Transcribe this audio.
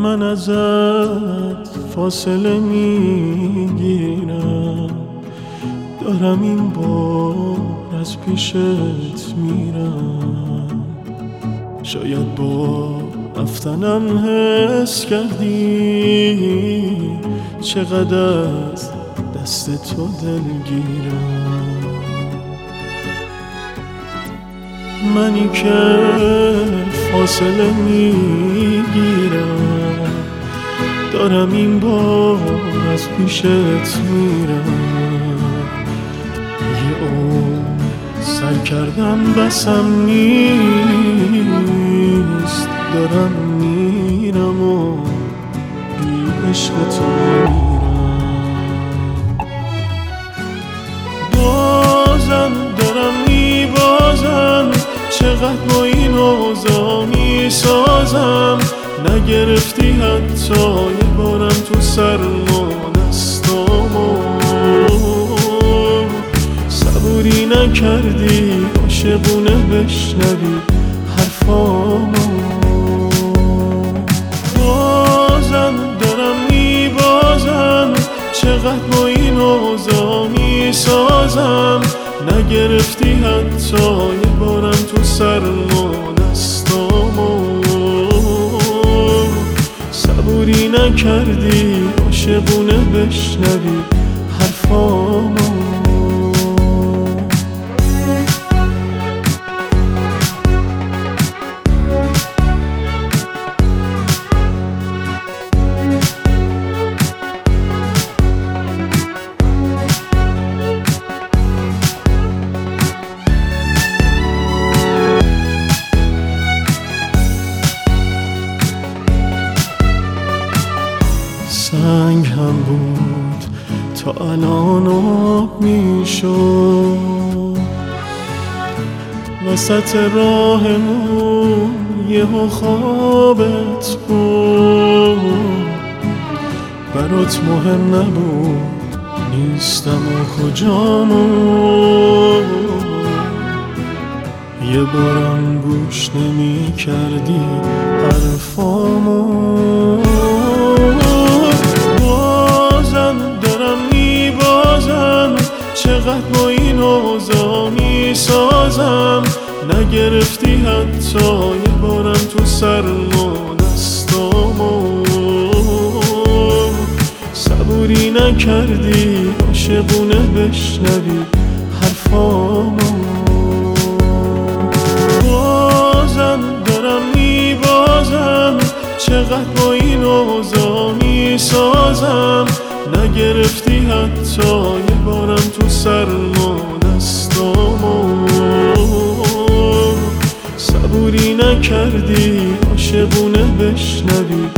من ازت فاصله میگیرم، دارم این بار از پیشت میرم. شاید با رفتنم حس کردی چقدر از دست تو دلگیرم. منی که فاصله میگیرم، دارم این بار از پیشت میرم. یه عمر سر کردم بسم نیست، دارم میرم و بی عشق تو میرم. بازم دارم میبازم، چقدر با این اوضاع میسازم. نگرفتی حتی یه بارم تو سرما دستامو، صبوری نکردی عاشقونه بشنوی حرفامو. بازم دارم میبازم، چقدر با این اوضاع میسازم. نگرفتی حتی یه بارم تو سرما دستامو، صبوری نکردی عاشقونه بشنوی حرفامو. سنگ هم بود تا الان آب میشد، وسط راهمون یهو خوابت بود. برات مهم نبود نیستم و کجامو، یه بارم گوش نمی کردی حرفامو. چقدر با این اوضاع میسازم. نگرفتی حتی یه بارم تو سرما دستامو، صبوری نکردی عاشقونه بشنوی حرفامو. بازم دارم میبازم، چقدر با این اوضاع میسازم. نگرفتی حتی یه بارم تو سرما دستامو، صبوری نکردی عاشقونه بشنوی